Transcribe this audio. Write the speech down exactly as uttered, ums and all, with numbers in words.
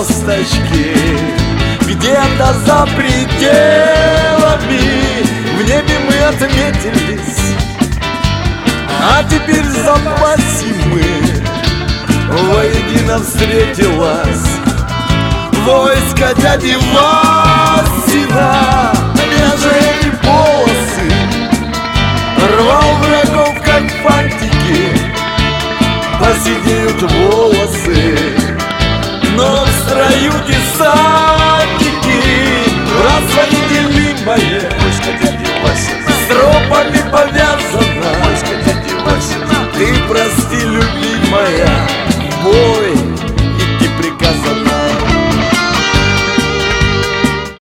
звездочки где-то за пределами. В небе мы отметились, а теперь в запасе мы. Воедино встретилась войско дяди Васина.